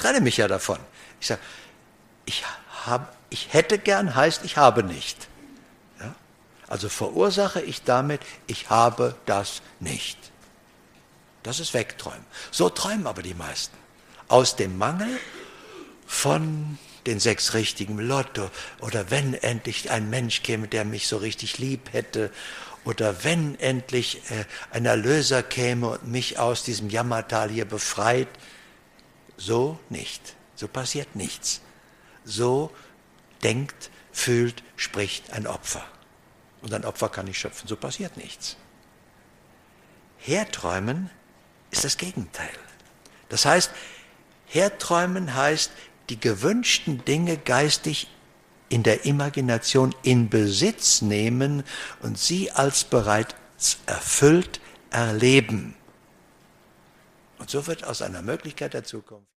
trenne mich ja davon. Ich sage, ich hätte gern heißt, ich habe nicht. Ja? Also verursache ich damit, ich habe das nicht. Das ist Wegträumen. So träumen aber die meisten. Aus dem Mangel von den 6 richtigen Lotto oder wenn endlich ein Mensch käme, der mich so richtig lieb hätte oder wenn endlich ein Erlöser käme und mich aus diesem Jammertal hier befreit. So nicht. So passiert nichts. So denkt, fühlt, spricht ein Opfer. Und ein Opfer kann nicht schöpfen. So passiert nichts. Herträumen ist das Gegenteil. Das heißt, Herträumen heißt, die gewünschten Dinge geistig in der Imagination in Besitz nehmen und sie als bereits erfüllt erleben. Und so wird aus einer Möglichkeit der Zukunft